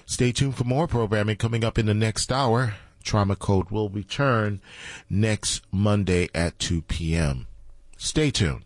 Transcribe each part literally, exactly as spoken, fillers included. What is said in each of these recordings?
Stay tuned for more programming coming up in the next hour. Trauma Code will return next Monday at two p.m. Stay tuned.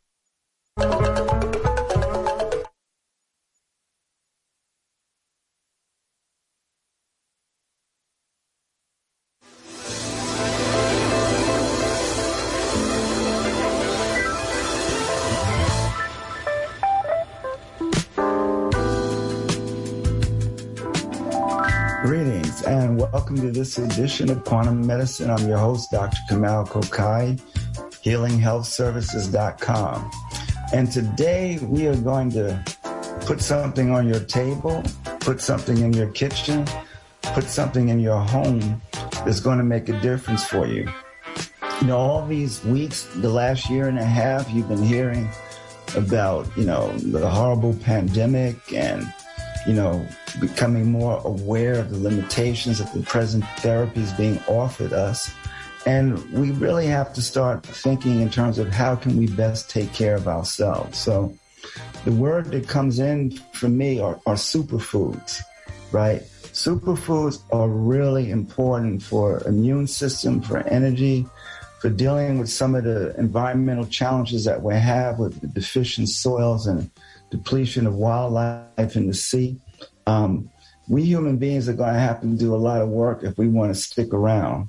Greetings and welcome to this edition of Quantum Medicine. I'm your host, Doctor Kamal Kokai, healing health services dot com. And today we are going to put something on your table, put something in your kitchen, put something in your home that's going to make a difference for you. You know, all these weeks, the last year and a half, you've been hearing about, you know, the horrible pandemic and, you know, becoming more aware of the limitations of the present therapies being offered us. And we really have to start thinking in terms of how can we best take care of ourselves. So the word that comes in for me are, are superfoods, right? Superfoods are really important for immune system, for energy, for dealing with some of the environmental challenges that we have with the deficient soils and depletion of wildlife in the sea. Um, we human beings are going to have to do a lot of work if we want to stick around.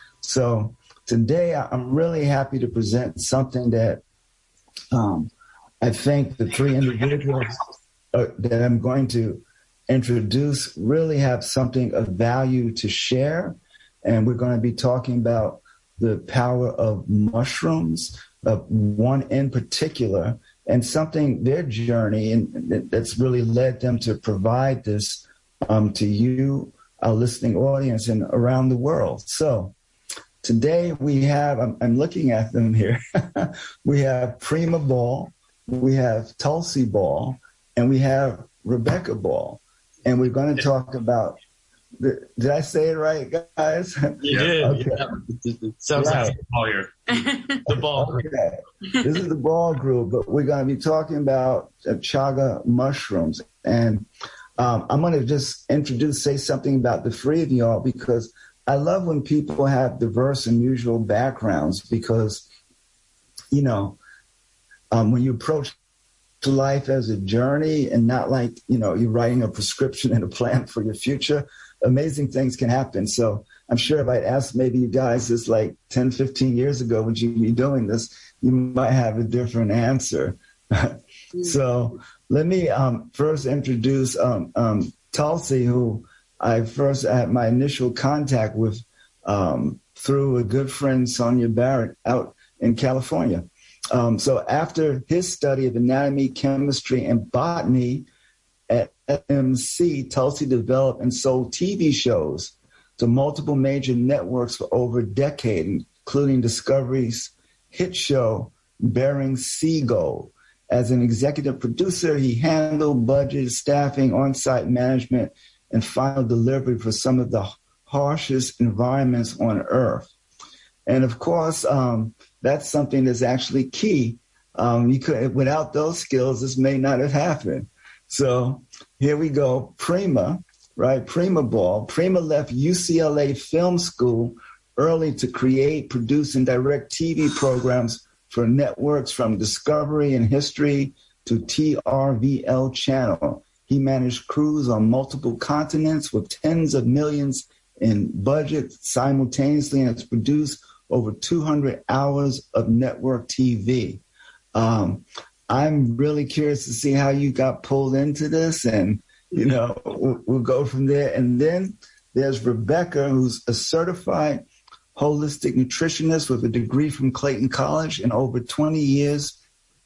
So today I'm really happy to present something that um, I think the three individuals uh, that I'm going to introduce really have something of value to share. And we're going to be talking about the power of mushrooms, uh, one in particular, and something, their journey, and that's really led them to provide this um, to you, our listening audience, and around the world. So today we have, I'm, I'm looking at them here, we have Prema Ball, we have Tulsi Ball, and we have Rebecca Ball. And we're going to talk about, the, did I say it right, guys? You did. Okay. Yeah. It sounds right. like the ball here. The ball group. Okay. This is the ball group, but we're going to be talking about uh, chaga mushrooms. And um, I'm going to just introduce, say something about the three of y'all, because I love when people have diverse and unusual backgrounds, because, you know, um, when you approach to life as a journey and not like, you know, you're writing a prescription and a plan for your future, amazing things can happen. So I'm sure if I'd asked maybe you guys this like ten, fifteen years ago, would you be doing this? You might have a different answer. So let me um, first introduce um, um, Tulsi, who I first had my initial contact with um, through a good friend, Sonia Barrett, out in California. Um, so after his study of anatomy, chemistry, and botany at F M C, Tulsi developed and sold T V shows to multiple major networks for over a decade, including Discovery's hit show, Bering Sea Gold. As an executive producer, he handled budget, staffing, on-site management, and final delivery for some of the harshest environments on Earth. And of course, um, that's something that's actually key. Um, you could, without those skills, this may not have happened. So here we go. Prema, right? Prema Ball. Prema left U C L A Film School early to create, produce, and direct T V programs for networks from Discovery and History to T R V L Channel. He managed crews on multiple continents with tens of millions in budget simultaneously, and has produced over two hundred hours of network T V. Um, I'm really curious to see how you got pulled into this, and, you know, we'll, we'll go from there. And then there's Rebecca, who's a certified holistic nutritionist with a degree from Clayton College and over twenty years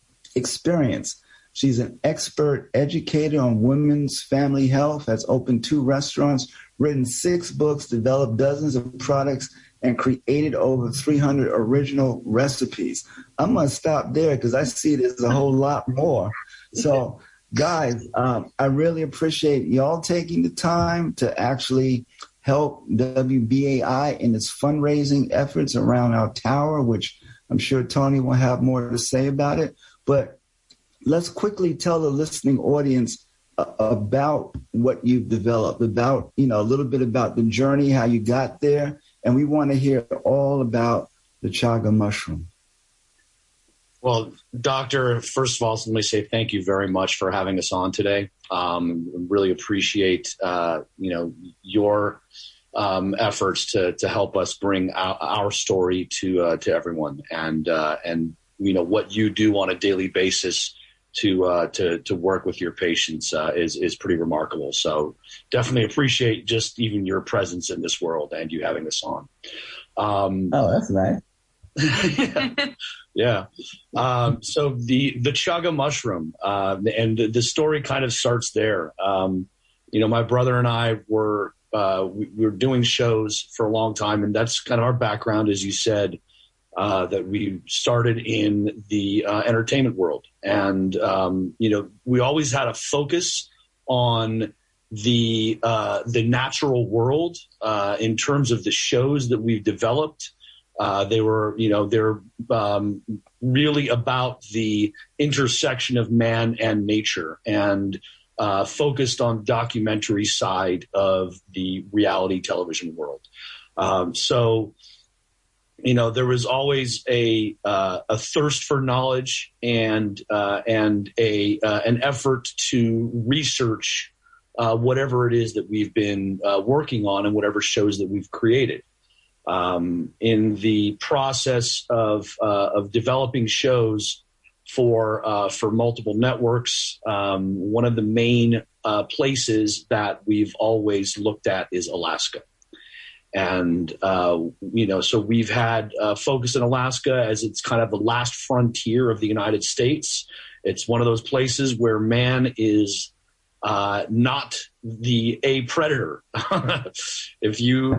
experience. She's an expert educator on women's family health, has opened two restaurants, written six books, developed dozens of products, and created over three hundred original recipes. I'm going to stop there because I see there's a whole lot more. So, guys, um, I really appreciate y'all taking the time to actually help W B A I in its fundraising efforts around our tower, which I'm sure Tony will have more to say about it. But let's quickly tell the listening audience about what you've developed, about, you know, a little bit about the journey, how you got there. And we want to hear all about the chaga mushroom. Well, Doctor, first of all, let me say thank you very much for having us on today. Um, really appreciate, uh, you know, your um, efforts to to help us bring our, our story to uh, to everyone, and uh, and you know what you do on a daily basis to uh, to to work with your patients uh, is is pretty remarkable. So definitely appreciate just even your presence in this world and you having us on. Um, oh, that's nice. yeah. yeah. Um, so the the chaga mushroom uh, and the, the story kind of starts there. Um, you know, my brother and I were uh, we, we were doing shows for a long time, and that's kind of our background, as you said. Uh, that we started in the uh, entertainment world. And, um, you know, we always had a focus on the uh, the natural world uh, in terms of the shows that we've developed. Uh, they were, you know, they're um, really about the intersection of man and nature, and uh, focused on the documentary side of the reality television world. Um, so, you know, there was always a uh, a thirst for knowledge and uh, and a uh, an effort to research uh, whatever it is that we've been uh, working on and whatever shows that we've created. Um, in the process of uh, of developing shows for uh, for multiple networks, um, one of the main uh, places that we've always looked at is Alaska. And, uh, you know, so we've had uh, focus in Alaska as it's kind of the last frontier of the United States. It's one of those places where man is uh, not the a predator. if you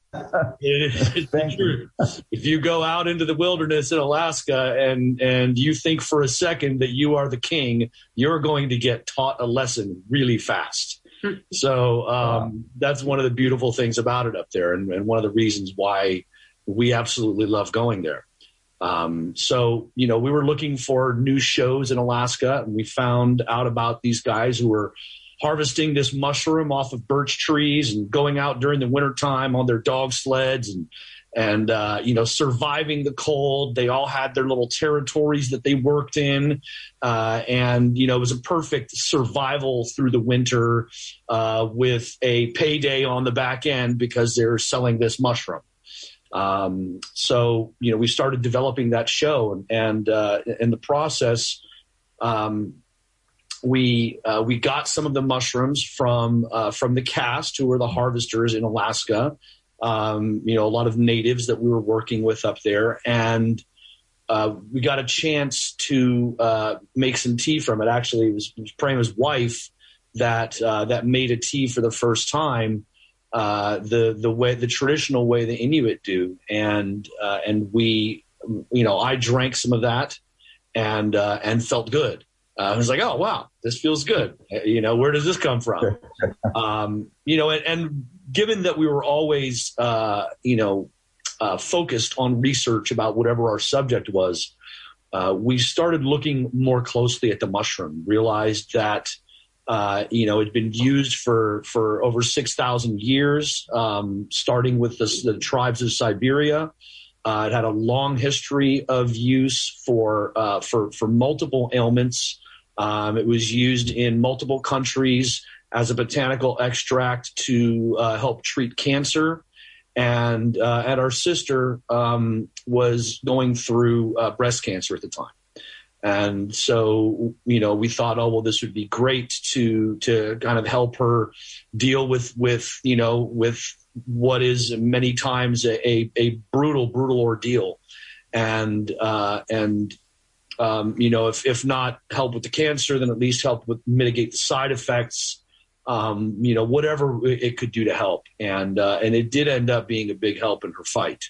if, if you go out into the wilderness in Alaska and and you think for a second that you are the king, you're going to get taught a lesson really fast. So um, that's one of the beautiful things about it up there, and, and one of the reasons why we absolutely love going there. Um, so, you know, we were looking for new shows in Alaska, and we found out about these guys who were harvesting this mushroom off of birch trees and going out during the wintertime on their dog sleds and, and uh, you know, surviving the cold. They all had their little territories that they worked in. Uh, and, you know, it was a perfect survival through the winter uh, with a payday on the back end because they're selling this mushroom. Um, so, you know, we started developing that show, and, and uh, in the process, um, we uh, we got some of the mushrooms from uh, from the cast, who were the harvesters in Alaska. Um, you know, a lot of natives that we were working with up there, and uh, we got a chance to uh, make some tea from it. Actually, it was, it was Prema's wife that uh, that made a tea for the first time, uh, the the way the traditional way the Inuit do, and uh, and we, you know, I drank some of that, and uh, and felt good. Uh, I was like, oh wow, this feels good. You know, where does this come from? um, you know, and, and given that we were always, uh, you know, uh, focused on research about whatever our subject was, uh, we started looking more closely at the mushroom, realized that, uh, you know, it'd been used for, for over six thousand years, um, starting with the, the tribes of Siberia. Uh, it had a long history of use for, uh, for, for multiple ailments. Um, it was used in multiple countries as a botanical extract to uh, help treat cancer. And, uh, and our sister um, was going through uh, breast cancer at the time. And so, you know, we thought, oh, well, this would be great to to kind of help her deal with, with you know, with what is many times a, a, a brutal, brutal ordeal. And, uh, and um, you know, if, if not help with the cancer, then at least help with mitigate the side effects. Um, you know, whatever it could do to help. And, uh, and it did end up being a big help in her fight.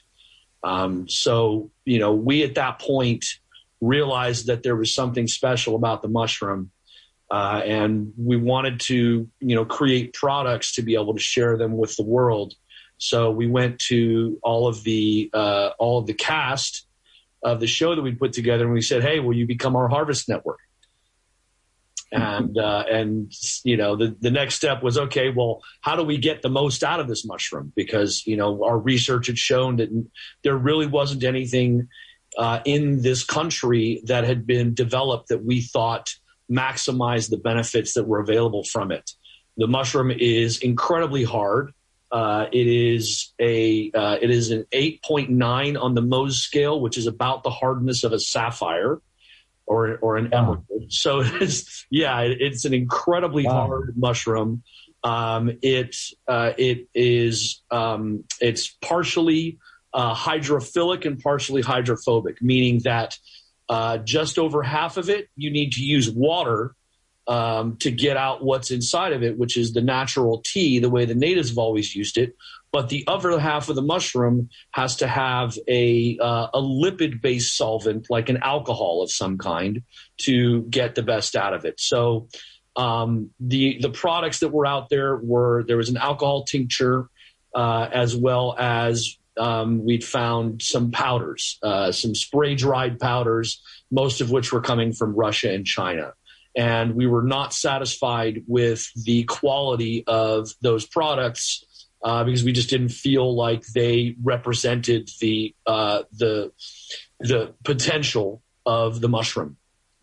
Um, so, you know, we at that point realized that there was something special about the mushroom. Uh, and we wanted to, you know, create products to be able to share them with the world. So we went to all of the, uh, all of the cast of the show that we put together, and we said, hey, will you become our Harvest Network? And, uh, and, you know, the, the next step was, okay, well, how do we get the most out of this mushroom? Because, you know, our research had shown that there really wasn't anything uh, in this country that had been developed that we thought maximized the benefits that were available from it. The mushroom is incredibly hard. Uh, it is a, uh, it is an eight point nine on the Mohs scale, which is about the hardness of a sapphire. Or, or an emerald. Wow. So it's, yeah, it, it's an incredibly wow. hard mushroom. Um, it, uh, it is, um, it's partially uh, hydrophilic and partially hydrophobic, meaning that uh, just over half of it, you need to use water um, to get out what's inside of it, which is the natural tea, the way the natives have always used it. But the other half of the mushroom has to have a uh, a lipid-based solvent, like an alcohol of some kind, to get the best out of it. So um, the the products that were out there were, there was an alcohol tincture, uh, as well as um, we'd found some powders, uh, some spray-dried powders, most of which were coming from Russia and China. And we were not satisfied with the quality of those products, Uh, because we just didn't feel like they represented the uh, the the potential of the mushroom.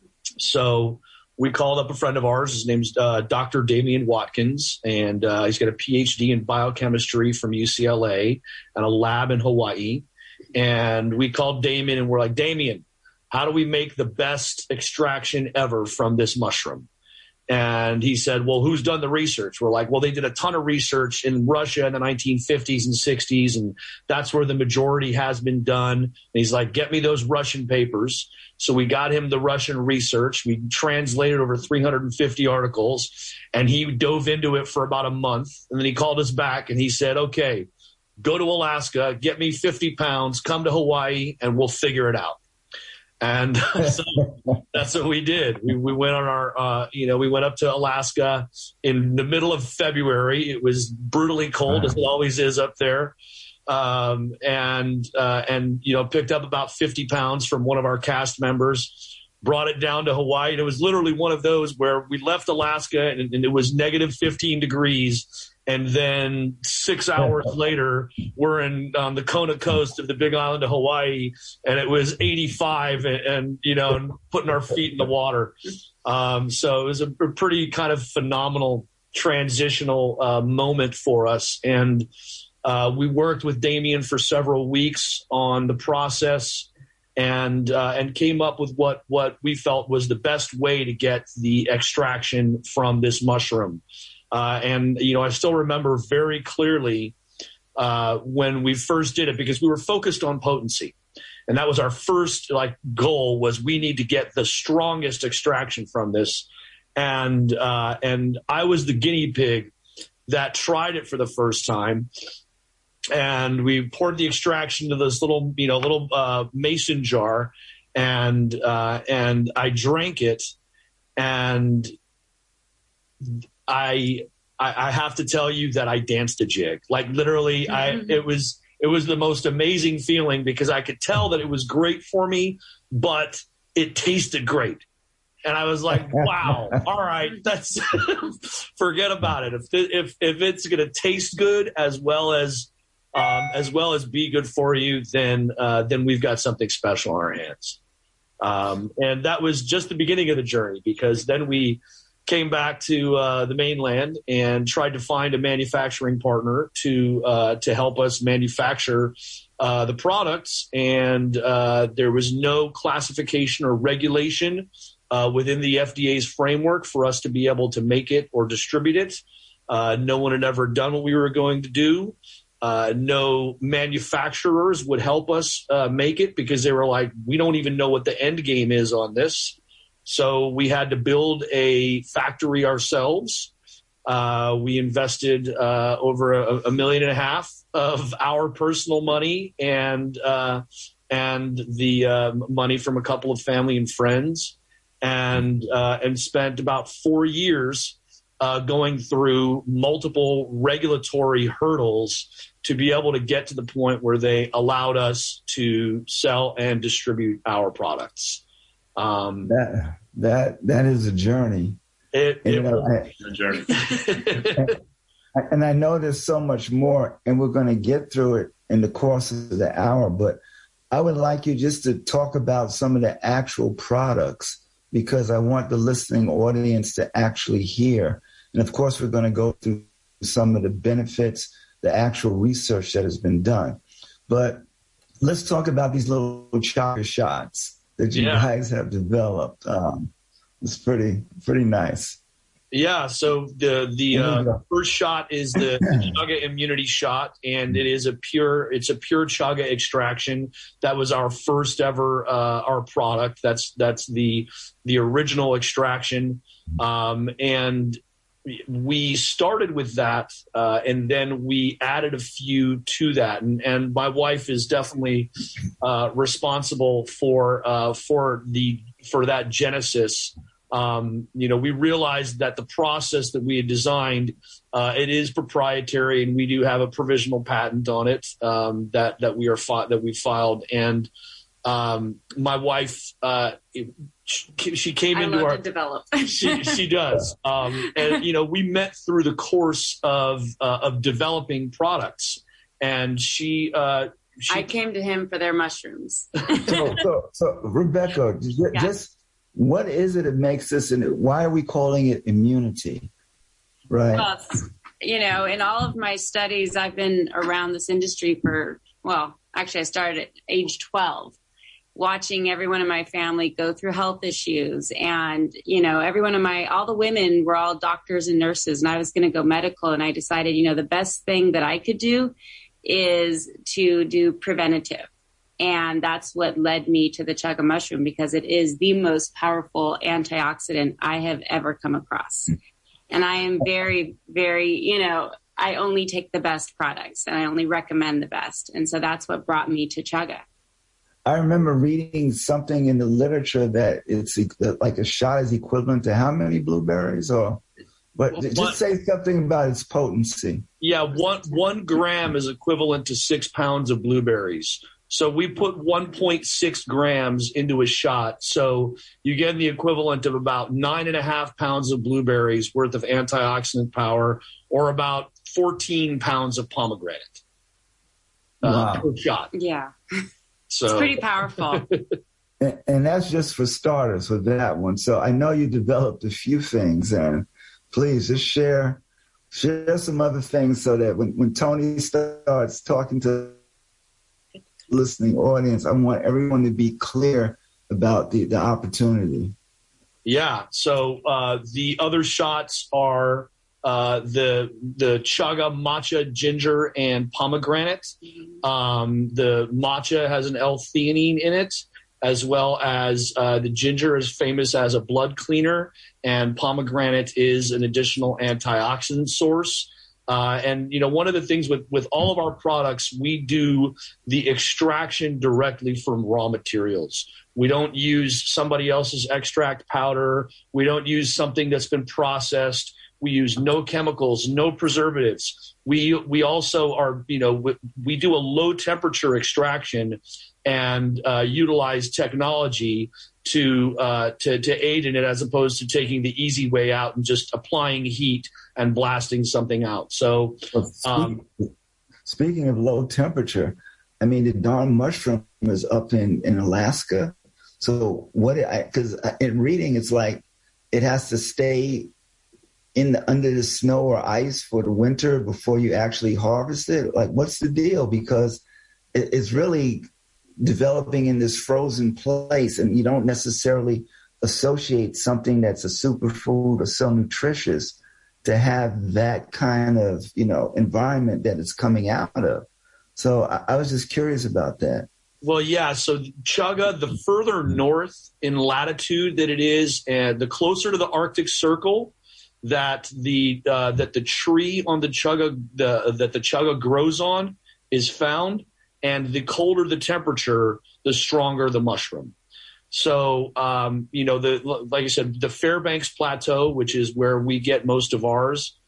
So we called up a friend of ours. His name's uh, Doctor Damian Watkins, and uh, he's got a P H D in biochemistry from U C L A and a lab in Hawaii. And we called Damian, and we're like, Damian, how do we make the best extraction ever from this mushroom? And he said, well, who's done the research? We're like, well, they did a ton of research in Russia in the nineteen fifties and sixties, and that's where the majority has been done. And he's like, get me those Russian papers. So we got him the Russian research. We translated over three hundred fifty articles, and he dove into it for about a month. And then he called us back, and he said, okay, go to Alaska, get me fifty pounds, come to Hawaii, and we'll figure it out. And so that's what we did. We, we went on our, uh, you know, we went up to Alaska in the middle of February. It was brutally cold, as it always is up there. Um, and, uh, and, you know, picked up about fifty pounds from one of our cast members, brought it down to Hawaii. And it was literally one of those where we left Alaska and, and it was negative fifteen degrees. And then six hours later, we're in on um, the Kona coast of the big island of Hawaii, and it was eighty-five and, and you know, and putting our feet in the water. Um, so it was a, a pretty kind of phenomenal transitional uh, moment for us. And uh, we worked with Damian for several weeks on the process and uh, and came up with what, what we felt was the best way to get the extraction from this mushroom. Uh, and, you know, I still remember very clearly uh, when we first did it, because we were focused on potency. And that was our first, like, goal, was we need to get the strongest extraction from this. And uh, and I was the guinea pig that tried it for the first time. And we poured the extraction into this little, you know, little uh, mason jar. And, uh, and I drank it. And I, I have to tell you that I danced a jig. Like, literally, I it was it was the most amazing feeling, because I could tell that it was great for me, but it tasted great. And I was like, wow, all right, that's forget about it. If if if it's going to taste good as well as um, as well as be good for you, then uh, then we've got something special on our hands. Um, and that was just the beginning of the journey, because then we came back to uh, the mainland and tried to find a manufacturing partner to uh, to help us manufacture uh, the products. And uh, there was no classification or regulation uh, within the F D A's framework for us to be able to make it or distribute it. Uh, no one had ever done what we were going to do. Uh, no manufacturers would help us uh, make it, because they were like, we don't even know what the end game is on this. So we had to build a factory ourselves. Uh, we invested uh, over a, a million and a half of our personal money and uh, and the uh, money from a couple of family and friends, and uh, and spent about four years uh, going through multiple regulatory hurdles to be able to get to the point where they allowed us to sell and distribute our products. Um, that that that is a journey. It, and, it you know, will I, be a journey. and, and I know there's so much more, and we're going to get through it in the course of the hour, but I would like you just to talk about some of the actual products, because I want the listening audience to actually hear. And of course, we're going to go through some of the benefits, the actual research that has been done. But let's talk about these little chaga shots that you yeah. guys have developed. Um, it's pretty, pretty nice. Yeah, so the the uh, first shot is the chaga immunity shot, and it is a pure it's a pure chaga extraction. That was our first ever uh, our product. That's that's the the original extraction, um, and we started with that, uh, and then we added a few to that. And, and my wife is definitely uh, responsible for uh, for the for that genesis. Um, you know, we realized that the process that we had designed, uh, it is proprietary, and we do have a provisional patent on it um, that that we are fi- that we filed. And um, my wife, uh, it, she, she came I into love our to develop. she she does, um, and you know, we met through the course of uh, of developing products, and she. Uh, she I came to him for their mushrooms. so, so, so, Rebecca, just. Yeah. just what is it that makes this, and why are we calling it immunity? Right. Well, you know, in all of my studies, I've been around this industry for, well, actually I started at age twelve, watching everyone in my family go through health issues. And, you know, everyone in my, all the women were all doctors and nurses, and I was going to go medical. And I decided, you know, the best thing that I could do is to do preventative. And that's what led me to the chaga mushroom, because it is the most powerful antioxidant I have ever come across. And I am very, very, you know, I only take the best products, and I only recommend the best. And so that's what brought me to chaga. I remember reading something in the literature that it's like a shot is equivalent to how many blueberries, or, but well, just one, say something about its potency. Yeah, one one gram is equivalent to six pounds of blueberries. So we put one point six grams into a shot. So you get the equivalent of about nine and a half pounds of blueberries worth of antioxidant power, or about fourteen pounds of pomegranate uh, wow. per shot. Yeah. So it's pretty powerful. and, and that's just for starters with that one. So I know you developed a few things, and please just share, share some other things so that when, when Tony starts talking to listening audience, I want everyone to be clear about the, the opportunity. Yeah. So uh, the other shots are uh, the the chaga matcha ginger and pomegranate. Um, the matcha has an L-theanine in it, as well as uh, the ginger is famous as a blood cleaner, and pomegranate is an additional antioxidant source. Uh, and, you know, one of the things with, with all of our products, we do the extraction directly from raw materials. We don't use somebody else's extract powder. We don't use something that's been processed. We use no chemicals, no preservatives. We we also are, you know, we, we do a low temperature extraction and uh, utilize technology to, uh, to to aid in it, as opposed to taking the easy way out and just applying heat and blasting something out. So, um, speaking of low temperature, I mean, the darn mushroom is up in, in Alaska. So what I, because in reading, it's like it has to stay in the, under the snow or ice for the winter before you actually harvest it. Like, what's the deal? Because it, it's really developing in this frozen place, and you don't necessarily associate something that's a superfood or so nutritious to have that kind of, you know, environment that it's coming out of. So I, I was just curious about that. Well, yeah. So chaga, the further north in latitude that it is, and the closer to the Arctic Circle that the uh, that the tree on the chaga the, that the chaga grows on is found, and the colder the temperature, the stronger the mushroom. So, um, you know, the like I said, the Fairbanks Plateau, which is where we get most of ours,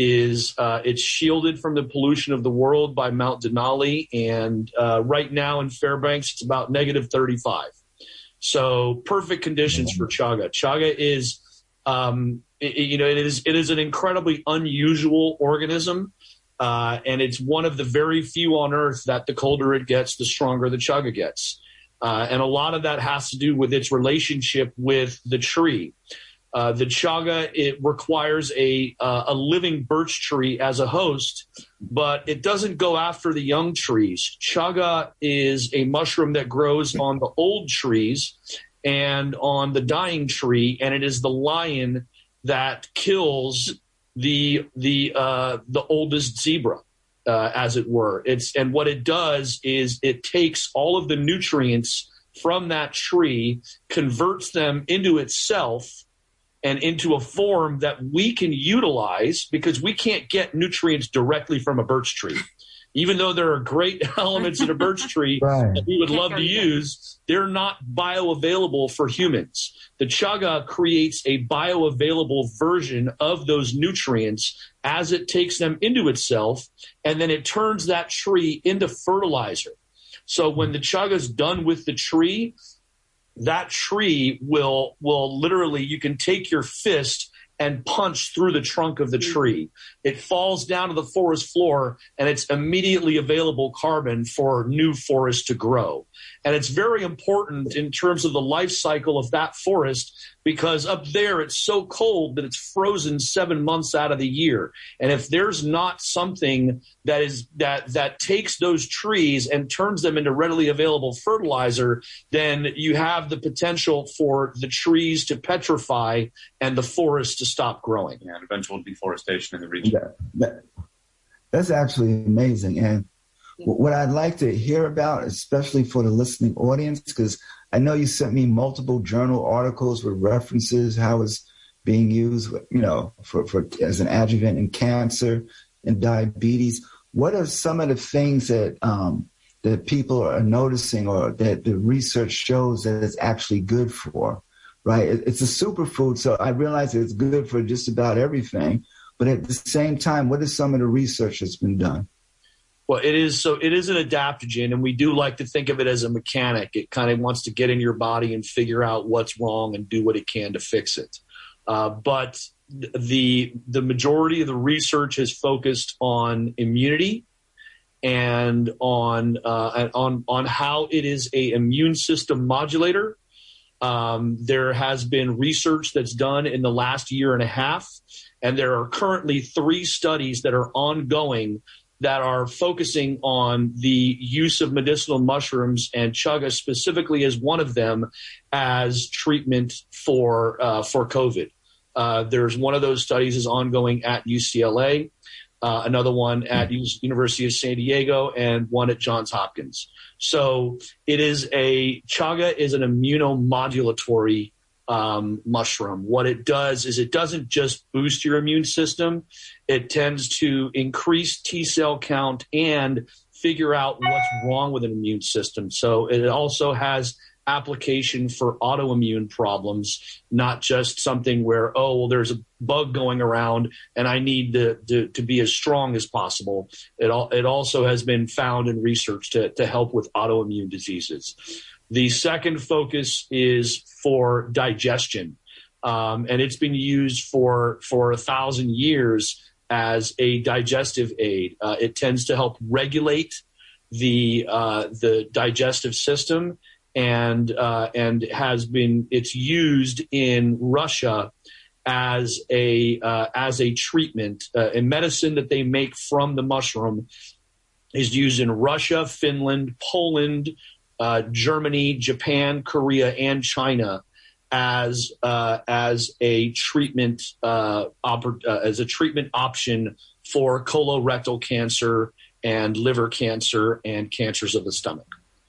is uh, it's shielded from the pollution of the world by Mount Denali. And uh, right now in Fairbanks, it's about negative thirty-five. So perfect conditions for chaga. Chaga is, um, it, you know, it is it is an incredibly unusual organism, uh, and it's one of the very few on Earth that the colder it gets, the stronger the chaga gets. Uh, and a lot of that has to do with its relationship with the tree. Uh, the chaga, it requires a uh, a living birch tree as a host, but it doesn't go after the young trees. Chaga is a mushroom that grows on the old trees and on the dying tree, and it is the lion that kills the the uh, the oldest zebra, uh, as it were. It's and what it does is it takes all of the nutrients from that tree, converts them into itself and into a form that we can utilize, because we can't get nutrients directly from a birch tree. Even though there are great elements in a birch tree right. that we would love to use, they're not bioavailable for humans. The chaga creates a bioavailable version of those nutrients as it takes them into itself, and then it turns that tree into fertilizer. So when the chaga is done with the tree, that tree will will literally, you can take your fist and punch through the trunk of the tree. It falls down to the forest floor, and it's immediately available carbon for new forest to grow. And it's very important in terms of the life cycle of that forest, because up there it's so cold that it's frozen seven months out of the year. And if there's not something that is that that takes those trees and turns them into readily available fertilizer, then you have the potential for the trees to petrify and the forest to stop growing. Yeah, and eventual deforestation in the region. Yeah, that, that's actually amazing. And what I'd like to hear about, especially for the listening audience, because I know you sent me multiple journal articles with references how it's being used, you know, for, for as an adjuvant in cancer and diabetes. What are some of the things that um, that people are noticing, or that the research shows that it's actually good for? Right, it, it's a superfood, so I realize it's good for just about everything. But at the same time, what is some of the research that's been done? Well, it is so it is an adaptogen, and we do like to think of it as a mechanic. It kind of wants to get in your body and figure out what's wrong and do what it can to fix it. Uh, but the the majority of the research has focused on immunity and on uh, on on how it is a immune system modulator. Um, there has been research that's done in the last year and a half, and there are currently three studies that are ongoing that are focusing on the use of medicinal mushrooms, and chaga specifically as one of them, as treatment for uh, for COVID. Uh, there's one of those studies is ongoing at U C L A, uh, another one at U- University of San Diego, and one at Johns Hopkins. So it is a chaga is an immunomodulatory Um, mushroom. What it does is it doesn't just boost your immune system. It tends to increase T cell count and figure out what's wrong with an immune system. So it also has application for autoimmune problems, not just something where, oh, well, there's a bug going around and I need to, to, to be as strong as possible. It, al- it also has been found in research to, to help with autoimmune diseases. The second focus is for digestion, um, and it's been used for, for a thousand years as a digestive aid. Uh, it tends to help regulate the uh, the digestive system, and uh, and has been it's used in Russia as a uh, as a treatment. Uh, a medicine that they make from the mushroom is used in Russia, Finland, Poland, Uh, Germany, Japan, Korea, and China as uh, as a treatment uh, oper- uh, as a treatment option for colorectal cancer and liver cancer and cancers of the stomach.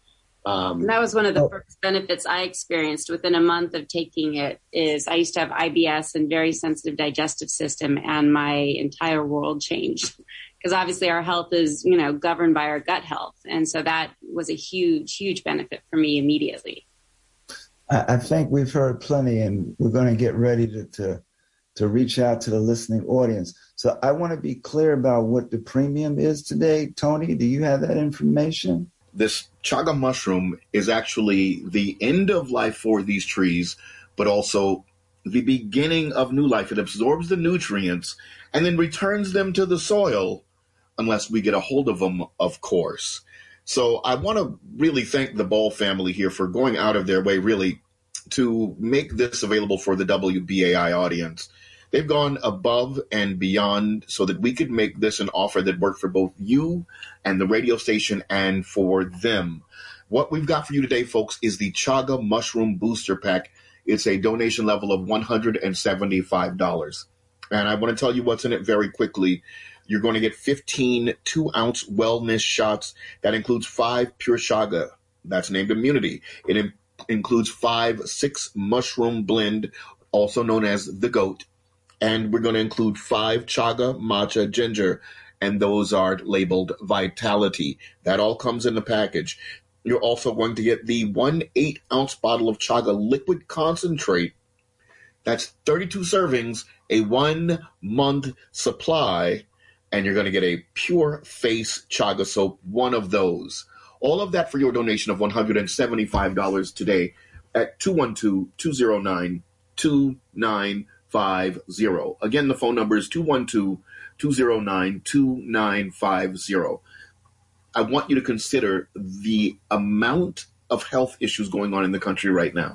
Um, that was one of the first benefits I experienced within a month of taking it. Is I used to have I B S and very sensitive digestive system, and my entire world changed. Because obviously our health is, you know, governed by our gut health. And so that was a huge, huge benefit for me immediately. I, I think we've heard plenty, and we're going to get ready to, to, to reach out to the listening audience. So I want to be clear about what the premium is today. Tony, do you have that information? This chaga mushroom is actually the end of life for these trees, but also the beginning of new life. It absorbs the nutrients and then returns them to the soil unless we get a hold of them, of course. So I want to really thank the Ball family here for going out of their way, really, to make this available for the W B A I audience. They've gone above and beyond so that we could make this an offer that worked for both you and the radio station and for them. What we've got for you today, folks, is the Chaga Mushroom Booster Pack. It's a donation level of one hundred seventy-five dollars. And I want to tell you what's in it very quickly. You're going to get fifteen two-ounce wellness shots. That includes five pure chaga. That's named Immunity. It in- includes five six mushroom blend, also known as the GOAT. And we're going to include five chaga matcha ginger, and those are labeled Vitality. That all comes in the package. You're also going to get the one eight-ounce bottle of chaga liquid concentrate. That's thirty-two servings, a one-month supply, and you're going to get a Pure Face Chaga Soap, one of those. All of that for your donation of one hundred seventy-five dollars today at two one two, two zero nine, two nine five zero. Again, the phone number is two one two, two zero nine, two nine five zero. I want you to consider the amount of health issues going on in the country right now.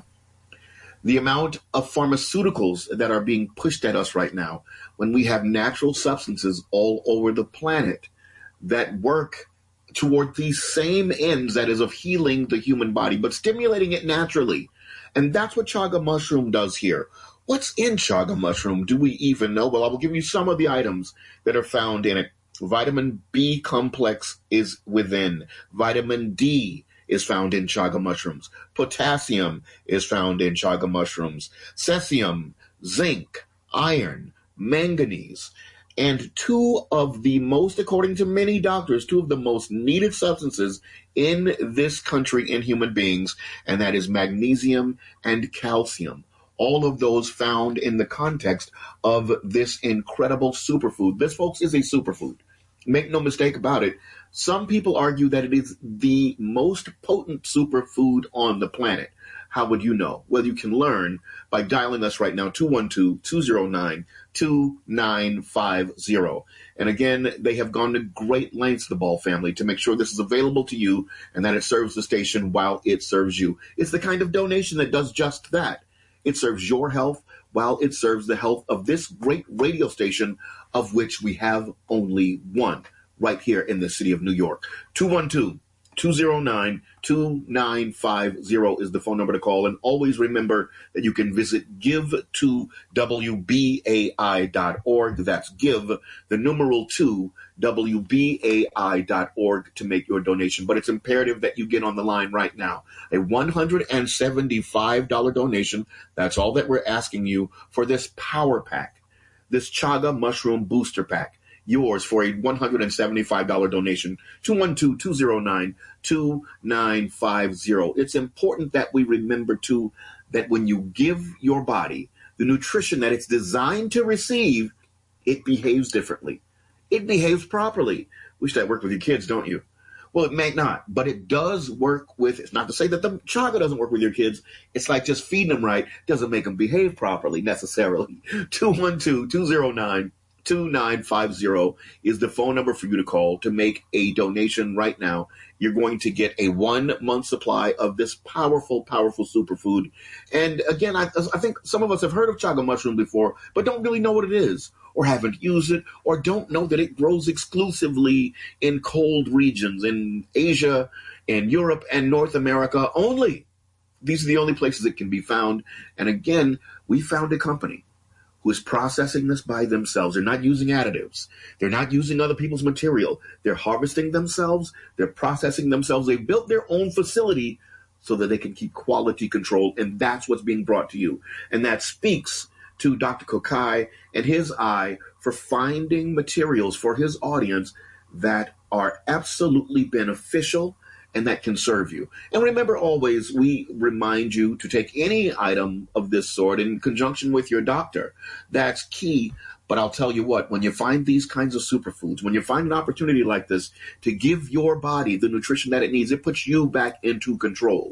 The amount of pharmaceuticals that are being pushed at us right now when we have natural substances all over the planet that work toward these same ends, that is, of healing the human body, but stimulating it naturally. And that's what chaga mushroom does here. What's in chaga mushroom? Do we even know? Well, I will give you some of the items that are found in it. Vitamin B complex is within. Vitamin D is found in chaga mushrooms. Potassium is found in chaga mushrooms. Cesium, zinc, iron, manganese, and two of the most, according to many doctors, two of the most needed substances in this country in human beings, and that is magnesium and calcium. All of those found in the context of this incredible superfood. This, folks, is a superfood. Make no mistake about it. Some people argue that it is the most potent superfood on the planet. How would you know? Well, you can learn by dialing us right now, two one two, two zero nine, two nine five zero. And again, they have gone to great lengths, the Ball family, to make sure this is available to you and that it serves the station while it serves you. It's the kind of donation that does just that. It serves your health while it serves the health of this great radio station, of which we have only one right here in the city of New York. two one two, two zero nine, two nine five zero is the phone number to call. And always remember that you can visit give to W B A I dot org. That's give, the numeral two, W B A I dot org to make your donation. But it's imperative that you get on the line right now. A one hundred seventy-five dollars donation. That's all that we're asking you for this power pack, this chaga mushroom booster pack. Yours for a one hundred seventy-five dollars donation, two one two, two zero nine, two nine five zero. It's important that we remember, too, that when you give your body the nutrition that it's designed to receive, it behaves differently. It behaves properly. Wish that worked with your kids, don't you? Well, it may not, but it does work with, it's not to say that the chaga doesn't work with your kids. It's like just feeding them right doesn't make them behave properly necessarily. two one two, two zero nine, two nine five zero is the phone number for you to call to make a donation right now. You're going to get a one-month supply of this powerful, powerful superfood. And again, I, I think some of us have heard of chaga mushroom before, but don't really know what it is, or haven't used it, or don't know that it grows exclusively in cold regions, in Asia, in Europe, and North America only. These are the only places it can be found. And again, we found a company who is processing this by themselves. They're not using additives. They're not using other people's material. They're harvesting themselves. They're processing themselves. They've built their own facility so that they can keep quality control, and that's what's being brought to you. And that speaks to Doctor Kokai and his eye for finding materials for his audience that are absolutely beneficial and that can serve you. And remember, always, we remind you to take any item of this sort in conjunction with your doctor. That's key. But I'll tell you what, when you find these kinds of superfoods, when you find an opportunity like this to give your body the nutrition that it needs, it puts you back into control.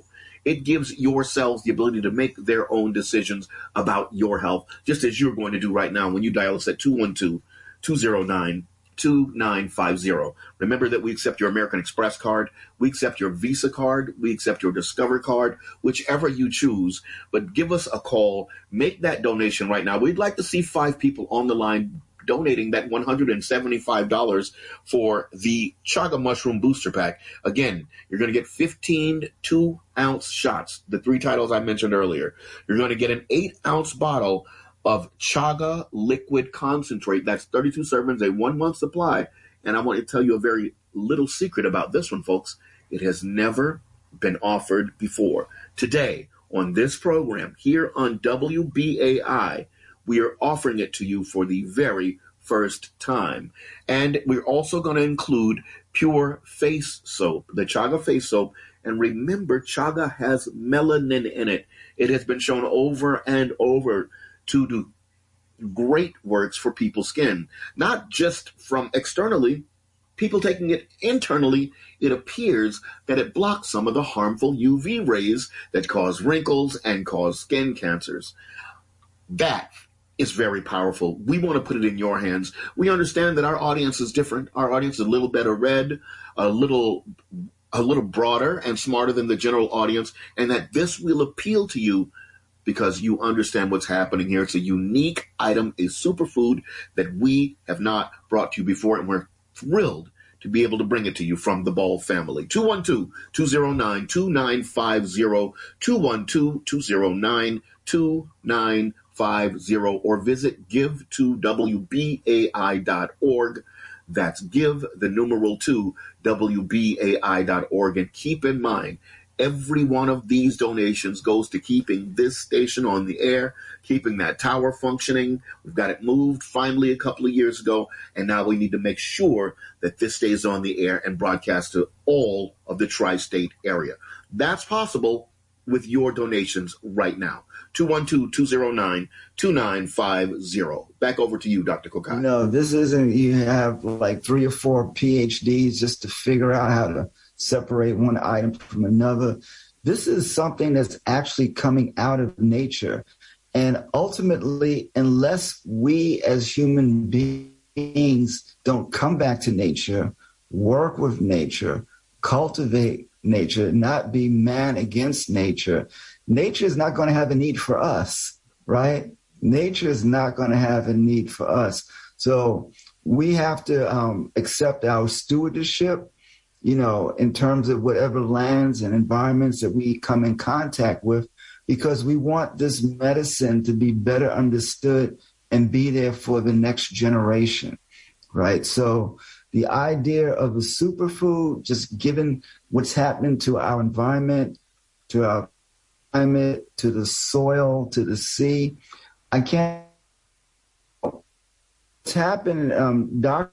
It gives your cells the ability to make their own decisions about your health, just as you're going to do right now when you dial us at two one two, two zero nine, two nine five zero. Remember that we accept your American Express card, we accept your Visa card, we accept your Discover card, whichever you choose. But give us a call, make that donation right now. We'd like to see five people on the line donating that one hundred seventy-five dollars for the Chaga Mushroom Booster Pack. Again, you're going to get fifteen two-ounce shots, the three titles I mentioned earlier. You're going to get an eight-ounce bottle of Chaga liquid concentrate. That's thirty-two servings, a one-month supply. And I want to tell you a very little secret about this one, folks. It has never been offered before. Today, on this program, here on W B A I, we are offering it to you for the very first time. And we're also going to include pure face soap, the Chaga face soap. And remember, Chaga has melanin in it. It has been shown over and over to do great works for people's skin, not just from externally. People taking it internally, it appears that it blocks some of the harmful U V rays that cause wrinkles and cause skin cancers. That is very powerful. We want to put it in your hands. We understand that our audience is different. Our audience is a little better read, a little a little broader and smarter than the general audience, and that this will appeal to you because you understand what's happening here. It's a unique item, a superfood that we have not brought to you before, and we're thrilled to be able to bring it to you from the Ball family. two one two, two zero nine, two nine five zero, two one two, two zero nine, two nine five zero, or visit give to W B A I dot org. That's give the numeral two W B A I dot org. And keep in mind, every one of these donations goes to keeping this station on the air, keeping that tower functioning. We've got it moved finally a couple of years ago, and now we need to make sure that this stays on the air and broadcast to all of the tri-state area. That's possible with your donations right now. two one two, two zero nine, two nine five zero. Back over to you, Doctor Kokai. No, this isn't you have like three or four P H Ds just to figure out how to separate one item from another. This is something that's actually coming out of nature. And ultimately, unless we as human beings don't come back to nature, work with nature, cultivate nature, not be man against nature, nature is not going to have a need for us, right? Nature is not going to have a need for us. So we have to um, accept our stewardship, you know, in terms of whatever lands and environments that we come in contact with, because we want this medicine to be better understood and be there for the next generation, right? So the idea of a superfood, just given what's happening to our environment, to our climate, to the soil, to the sea, I can't. What's happened, um, doctor,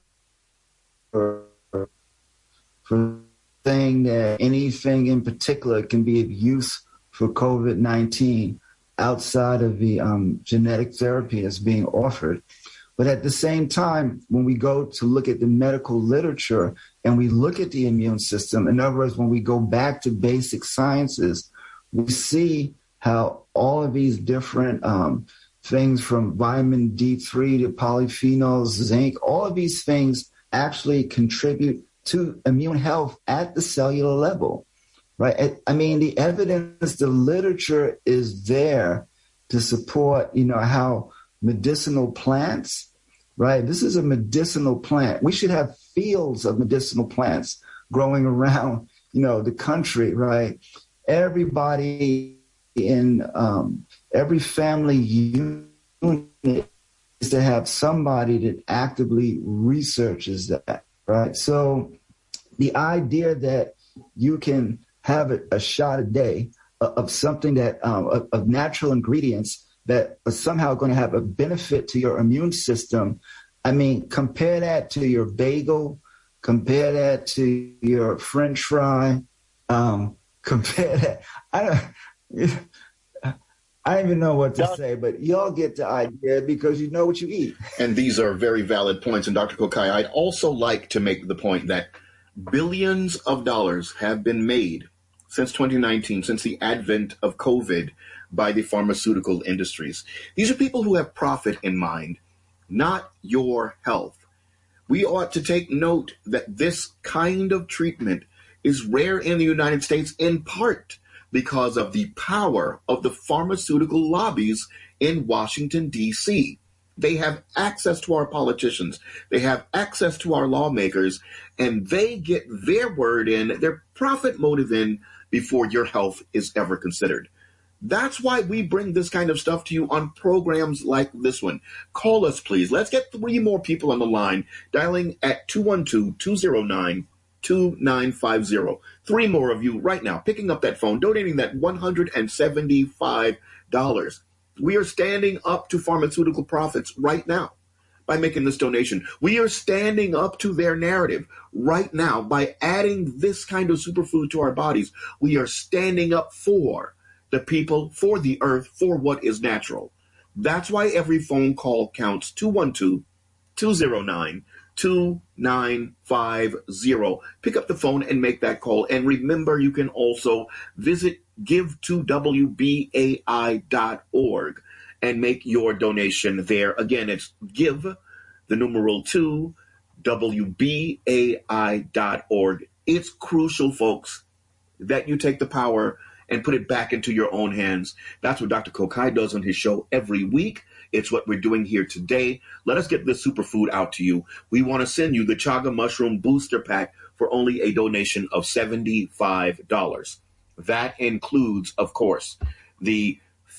for saying that anything in particular can be of use for COVID nineteen outside of the um, genetic therapy that's being offered. But at the same time, when we go to look at the medical literature and we look at the immune system, in other words, when we go back to basic sciences, we see how all of these different um, things from vitamin D three to polyphenols, zinc, all of these things actually contribute to immune health at the cellular level, right? I mean, the evidence, the literature is there to support, you know, how medicinal plants, right? This is a medicinal plant. We should have fields of medicinal plants growing around, you know, the country, right? Everybody in um, every family unit is to have somebody that actively researches that, right? So the idea that you can have a, a shot a day of, of something that, um, of, of natural ingredients that are somehow going to have a benefit to your immune system. I mean, compare that to your bagel, compare that to your French fry, um, compare that. I don't, I don't even know what to say, but y'all get the idea because you know what you eat. And these are very valid points. And Doctor Kokai, I'd also like to make the point that billions of dollars have been made since twenty nineteen, since the advent of COVID by the pharmaceutical industries. These are people who have profit in mind, not your health. We ought to take note that this kind of treatment is rare in the United States, in part because of the power of the pharmaceutical lobbies in Washington, D C. They have access to our politicians. They have access to our lawmakers, and they get their word in, their profit motive in, before your health is ever considered. That's why we bring this kind of stuff to you on programs like this one. Call us, please. Let's get three more people on the line, dialing at two one two, two zero nine, two nine five zero. Three more of you right now, picking up that phone, donating that one hundred seventy-five dollars. We are standing up to pharmaceutical profits right now by making this donation. We are standing up to their narrative right now by adding this kind of superfood to our bodies. We are standing up for the people, for the earth, for what is natural. That's why every phone call counts. two one two, two zero nine, two nine five zero. Pick up the phone and make that call. And remember, you can also visit give to W B A I dot org and make your donation there. Again, it's give, the numeral two, W B A I dot org. It's crucial, folks, that you take the power and put it back into your own hands. That's what Doctor Kokai does on his show every week. It's what we're doing here today. Let us get this superfood out to you. We want to send you the Chaga Mushroom Booster Pack for only a donation of seventy-five dollars. That includes, of course, the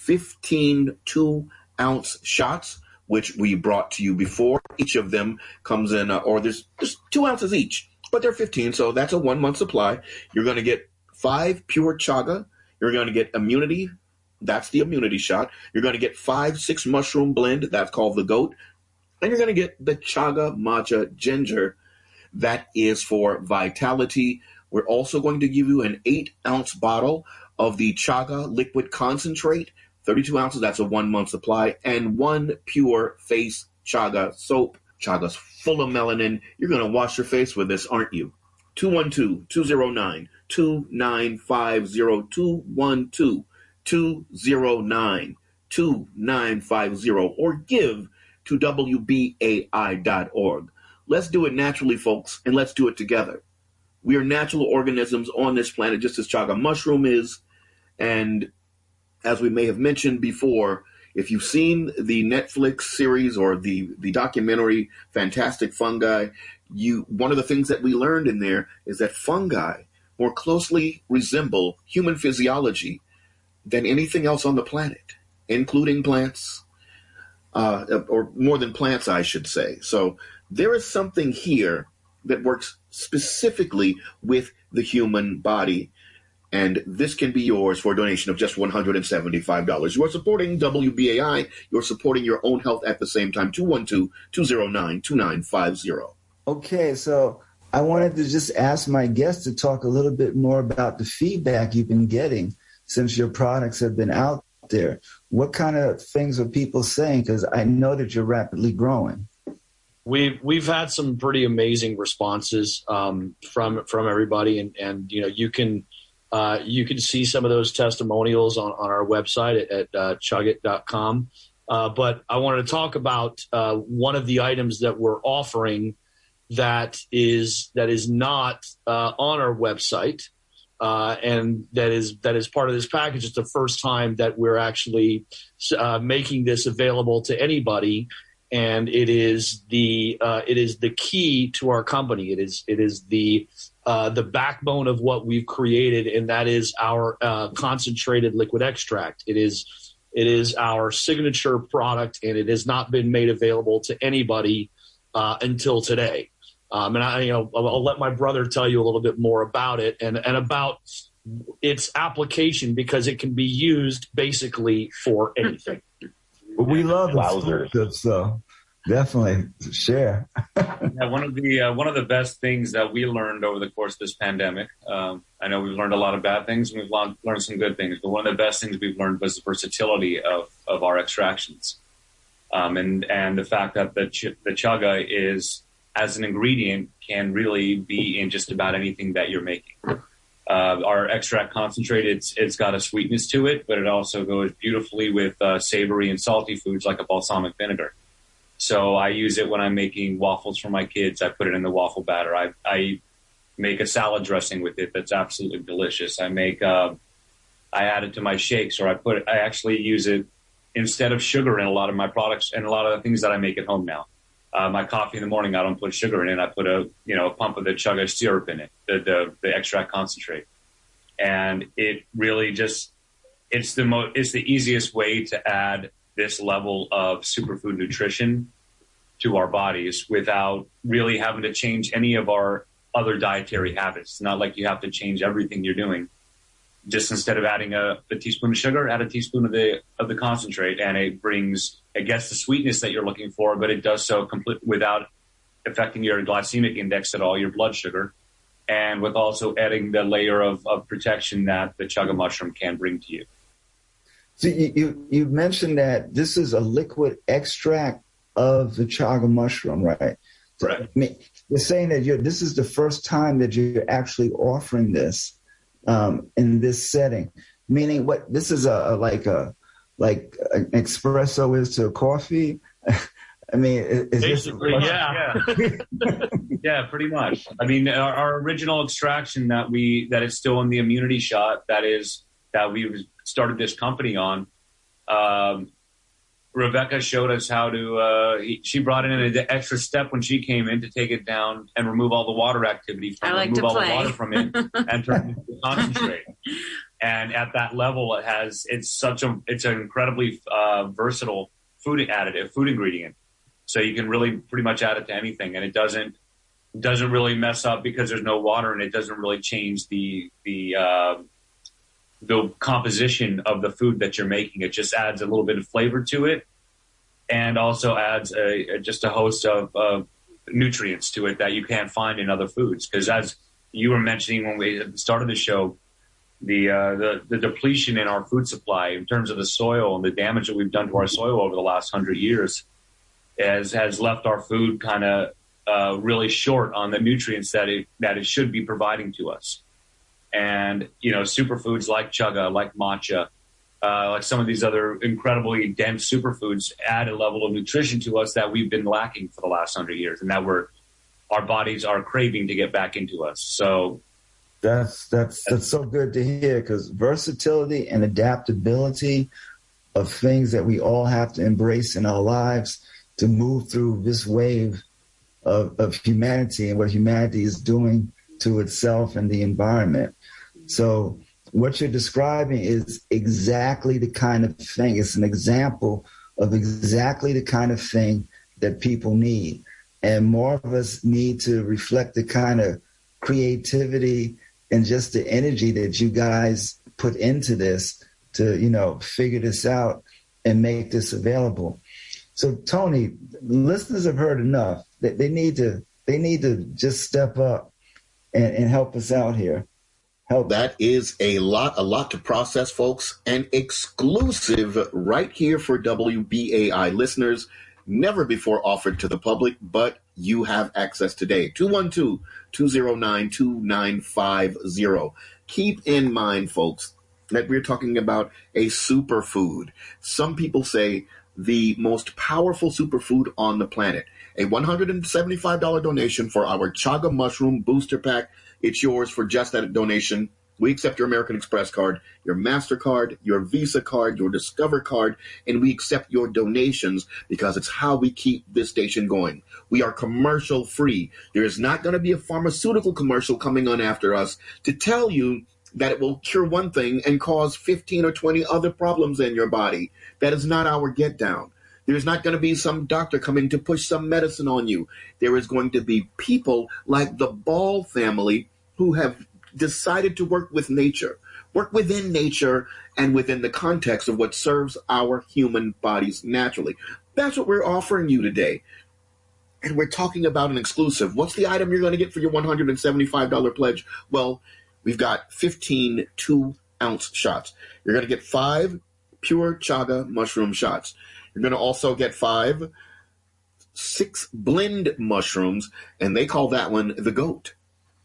fifteen two-ounce shots, which we brought to you before. Each of them comes in, uh, or there's just two ounces each, but they're fifteen, so that's a one-month supply. You're going to get five pure chaga. You're going to get immunity. That's the immunity shot. You're going to get five six mushroom blend. That's called the GOAT. And you're going to get the chaga matcha ginger. That is for vitality. We're also going to give you an eight-ounce bottle of the chaga liquid concentrate, thirty-two ounces. That's a one-month supply. And one pure face chaga soap. Chaga's full of melanin. You're going to wash your face with this, aren't you? two one two, two zero nine, two nine five zero. two one two, two zero nine, two nine five zero. Or give to W B A I dot org. Let's do it naturally, folks, and let's do it together. We are natural organisms on this planet, just as chaga mushroom is. And as we may have mentioned before, if you've seen the Netflix series or the, the documentary Fantastic Fungi, you one of the things that we learned in there is that fungi more closely resemble human physiology than anything else on the planet, including plants, uh, or more than plants, I should say. So there is something here that works specifically with the human body, and this can be yours for a donation of just one hundred seventy-five dollars. You are supporting W B A I. You're supporting your own health at the same time. two one two, two zero nine, two nine five zero. Okay, so I wanted to just ask my guests to talk a little bit more about the feedback you've been getting since your products have been out there. What kind of things are people saying? Because I know that you're rapidly growing. We've we've had some pretty amazing responses um, from from everybody, and, and you know you can uh, you can see some of those testimonials on, on our website at, at uh, chug it dot com. Uh, but I wanted to talk about uh, one of the items that we're offering that is that is not uh, on our website, uh, and that is that is part of this package. It's the first time that we're actually uh, making this available to anybody. And it is the uh, it is the key to our company. It is it is the uh, the backbone of what we've created, and that is our uh, concentrated liquid extract. It is it is our signature product, and it has not been made available to anybody uh, until today. Um, and I, you know, I'll, I'll let my brother tell you a little bit more about it and and about its application, because it can be used basically for anything. We love the so definitely share. Yeah, one of the uh, one of the best things that we learned over the course of this pandemic. Um, I know we've learned a lot of bad things and we've learned, learned some good things, but one of the best things we've learned was the versatility of of our extractions, um, and and the fact that the ch- the chaga is as an ingredient can really be in just about anything that you're making. Uh, our extract concentrate, it's it's got a sweetness to it, but it also goes beautifully with uh, savory and salty foods like a balsamic vinegar. So I use it when I'm making waffles for my kids. I put it in the waffle batter. I, I make a salad dressing with it that's absolutely delicious. I make uh, I add it to my shakes, or I put it, I actually use it instead of sugar in a lot of my products and a lot of the things that I make at home now. Uh, my coffee in the morning, I don't put sugar in it. I put a, you know, a pump of the chaga syrup in it, the, the, the extract concentrate. And it really just, it's the mo- it's the easiest way to add this level of superfood nutrition to our bodies without really having to change any of our other dietary habits. It's not like you have to change everything you're doing. Just instead of adding a, a teaspoon of sugar, add a teaspoon of the of the concentrate, and it brings, it gets the sweetness that you're looking for, but it does so complete without affecting your glycemic index at all, your blood sugar, and with also adding the layer of, of protection that the chaga mushroom can bring to you. So you, you you mentioned that this is a liquid extract of the chaga mushroom, right? So, Right. I mean, you're saying that you're, this is the first time that you're actually offering this. Um, in this setting, meaning what this is a, a like a like an espresso is to coffee. I mean, is Basically, this yeah, Yeah, yeah, pretty much. I mean, our, our original extraction that we that is still in the immunity shot that is that we started this company on. Um, Rebecca showed us how to. Uh, she brought in an extra step when she came in to take it down and remove all the water activity from I it, like remove to all play. the water from it, and turn it into concentrate. And at that level, it has it's such a it's an incredibly uh, versatile food additive, food ingredient. So you can really pretty much add it to anything, and it doesn't doesn't really mess up because there's no water, and it doesn't really change the the uh, the composition of the food that you're making. It just adds a little bit of flavor to it, and also adds a, a just a host of uh, nutrients to it that you can't find in other foods. Because as you were mentioning when we started the show, the, uh, the the depletion in our food supply in terms of the soil and the damage that we've done to our soil over the last hundred years has has left our food kind of uh, really short on the nutrients that it that it should be providing to us. And, you know, superfoods like chaga, like matcha, uh, like some of these other incredibly dense superfoods add a level of nutrition to us that we've been lacking for the last hundred years, and that we're, our bodies are craving to get back into us. So That's that's that's so good to hear, because versatility and adaptability of things that we all have to embrace in our lives to move through this wave of, of humanity and what humanity is doing to itself and the environment. So what you're describing is exactly the kind of thing. It's an example of exactly the kind of thing that people need. And more of us need to reflect the kind of creativity and just the energy that you guys put into this to, you know, figure this out and make this available. So, Tony, listeners have heard enough. They, they need to they need to just step up and, and help us out here. Help. That is a lot, a lot to process, folks, and exclusive right here for W B A I listeners. Never before offered to the public, but you have access today. two one two, two zero nine, two nine five zero. Keep in mind, folks, that we're talking about a superfood. Some people say the most powerful superfood on the planet. A one hundred seventy-five dollars donation for our Chaga Mushroom Booster Pack. It's yours for just that donation. We accept your American Express card, your MasterCard, your Visa card, your Discover card, and we accept your donations because it's how we keep this station going. We are commercial free. There is not going to be a pharmaceutical commercial coming on after us to tell you that it will cure one thing and cause fifteen or twenty other problems in your body. That is not our get down. There's not going to be some doctor coming to push some medicine on you. There is going to be people like the Ball family who have decided to work with nature, work within nature and within the context of what serves our human bodies naturally. That's what we're offering you today. And we're talking about an exclusive. What's the item you're going to get for your one hundred seventy-five dollars pledge? Well, we've got fifteen two-ounce shots. You're going to get five pure chaga mushroom shots. You're going to also get five six blend mushrooms, and they call that one the GOAT.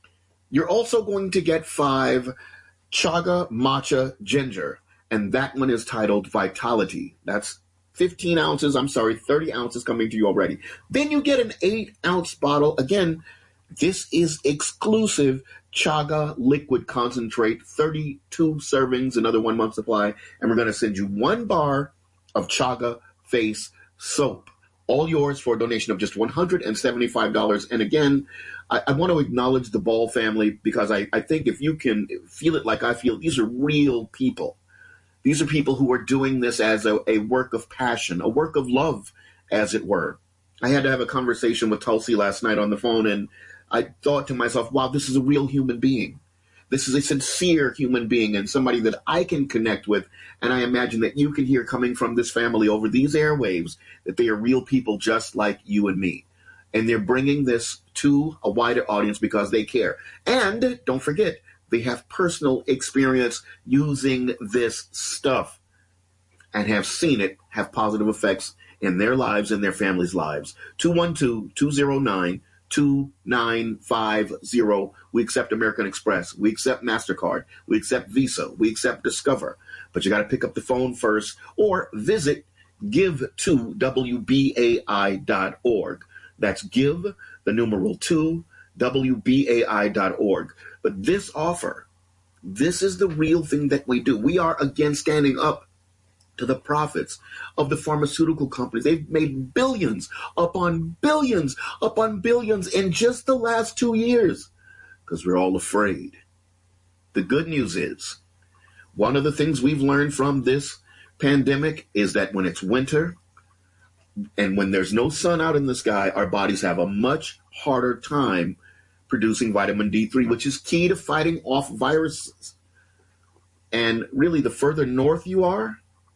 You're also going to get five chaga matcha ginger, and that one is titled Vitality. That's fifteen ounces, I'm sorry, thirty ounces coming to you already. Then you get an eight ounce bottle. Again, this is exclusive chaga liquid concentrate, thirty-two servings, another one month supply, and we're going to send you one bar of chaga face soap. All yours for a donation of just one hundred seventy-five dollars. And again, I, I want to acknowledge the Ball family, because I, I think if you can feel it like I feel, these are real people. These are people who are doing this as a, a work of passion, a work of love, as it were. I had to have a conversation with Tulsi last night on the phone, and I thought to myself, wow, this is a real human being. This is a sincere human being and somebody that I can connect with. And I imagine that you can hear coming from this family over these airwaves that they are real people just like you and me. And they're bringing this to a wider audience because they care. And don't forget, they have personal experience using this stuff and have seen it have positive effects in their lives and their families' lives. two one two, two zero nine, two nine five zero. We accept American Express. We accept MasterCard. We accept Visa. We accept Discover. But you got to pick up the phone first or visit give to W B A I dot org. That's give, the numeral two, W B A I dot org. But this offer, this is the real thing that we do. We are again standing up to the profits of the pharmaceutical companies. They've made billions upon billions upon billions in just the last two years because we're all afraid. The good news is, one of the things we've learned from this pandemic is that when it's winter and when there's no sun out in the sky, our bodies have a much harder time producing vitamin D three, which is key to fighting off viruses. And really, the further north you are,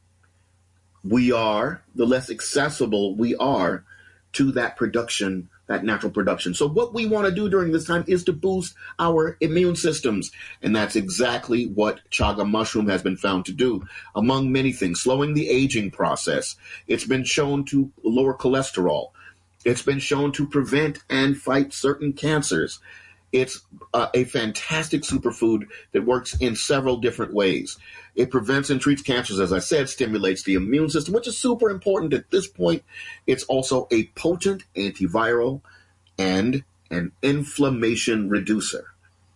we are, the less accessible we are to that production, that natural production. So what we want to do during this time is to boost our immune systems. And that's exactly what chaga mushroom has been found to do, among many things. Slowing the aging process. It's been shown to lower cholesterol. It's been shown to prevent and fight certain cancers. It's uh, a fantastic superfood that works in several different ways. It prevents and treats cancers, as I said, stimulates the immune system, which is super important at this point. It's also a potent antiviral and an inflammation reducer.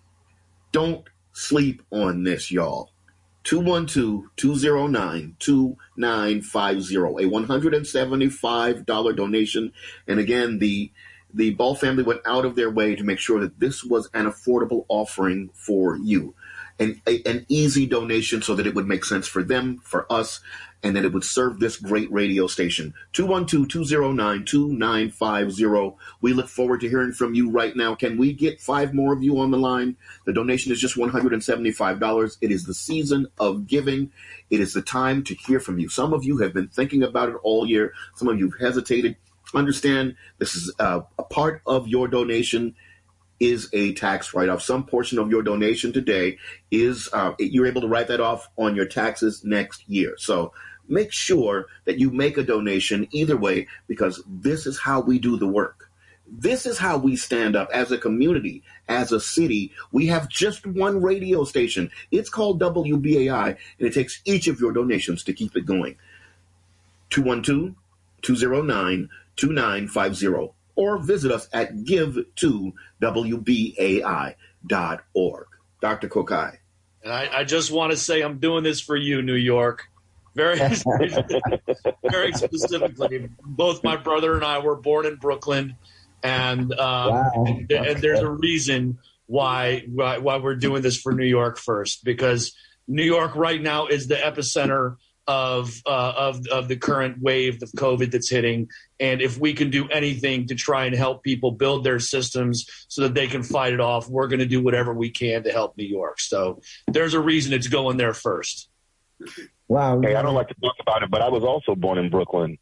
Don't sleep on this, y'all. two one two, two zero nine, two nine five zero, a one hundred seventy-five dollars donation. And again, the The Ball family went out of their way to make sure that this was an affordable offering for you. An, a, an easy donation so that it would make sense for them, for us, and that it would serve this great radio station. two one two, two zero nine, two nine five zero. We look forward to hearing from you right now. Can we get five more of you on the line? The donation is just one hundred seventy-five dollars. It is the season of giving. It is the time to hear from you. Some of you have been thinking about it all year. Some of you have hesitated. Understand this is uh, a part of your donation is a tax write-off. Some portion of your donation today is uh, you're able to write that off on your taxes next year. So make sure that you make a donation either way, because this is how we do the work. This is how we stand up as a community, as a city. We have just one radio station. It's called W B A I, and it takes each of your donations to keep it going. two one two, two zero nine, two nine five zero, or visit us at give to W B A I dot org. Doctor Kokai. And I, I just want to say I'm doing this for you, New York. Very, very specifically. Both my brother and I were born in Brooklyn, and um, wow. and, and there's a reason why, why why we're doing this for New York first, because New York right now is the epicenter of uh, of of the current wave of COVID that's hitting. And if we can do anything to try and help people build their systems so that they can fight it off, we're going to do whatever we can to help New York. So there's a reason it's going there first. Wow. Hey, I don't like to talk about it, but I was also born in Brooklyn.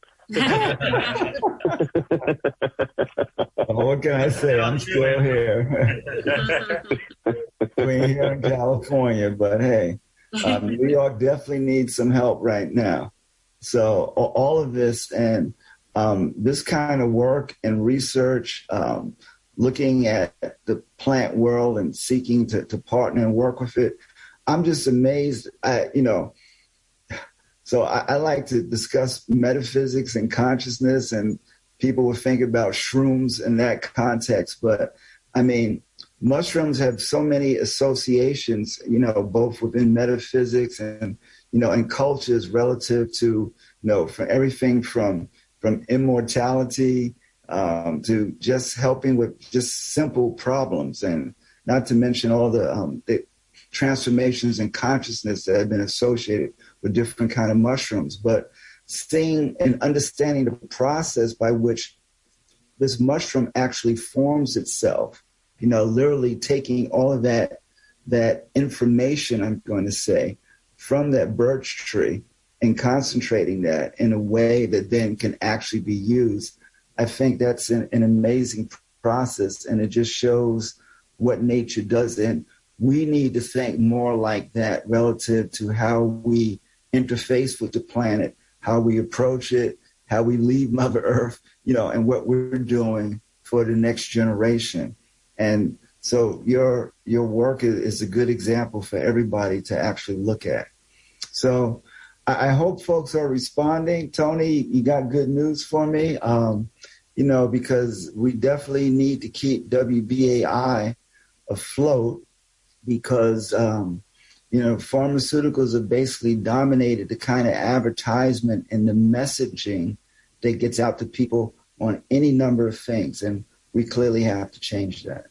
What can I say? I'm still here. We're here in California, but hey, um, New York definitely needs some help right now. So all of this and um, this kind of work and research, um, looking at the plant world and seeking to, to partner and work with it. I'm just amazed. I, you know, so I, I like to discuss metaphysics and consciousness, and people will think about shrooms in that context. But I mean, mushrooms have so many associations, you know, both within metaphysics and, you know, and cultures relative to, you know, for everything from, from immortality um, to just helping with just simple problems, and not to mention all the, um, the transformations in consciousness that have been associated with different kind of mushrooms. But seeing and understanding the process by which this mushroom actually forms itself, you know, literally taking all of that, that information, I'm going to say, from that birch tree and concentrating that in a way that then can actually be used. I think that's an, an amazing process, and it just shows what nature does. And we need to think more like that relative to how we interface with the planet, how we approach it, how we leave Mother Earth, you know, and what we're doing for the next generation. And so your your work is, is a good example for everybody to actually look at. So I, I hope folks are responding. Tony, you got good news for me, um, you know, because we definitely need to keep W B A I afloat, because, um, you know, pharmaceuticals have basically dominated the kind of advertisement and the messaging that gets out to people on any number of things. And we clearly have to change that.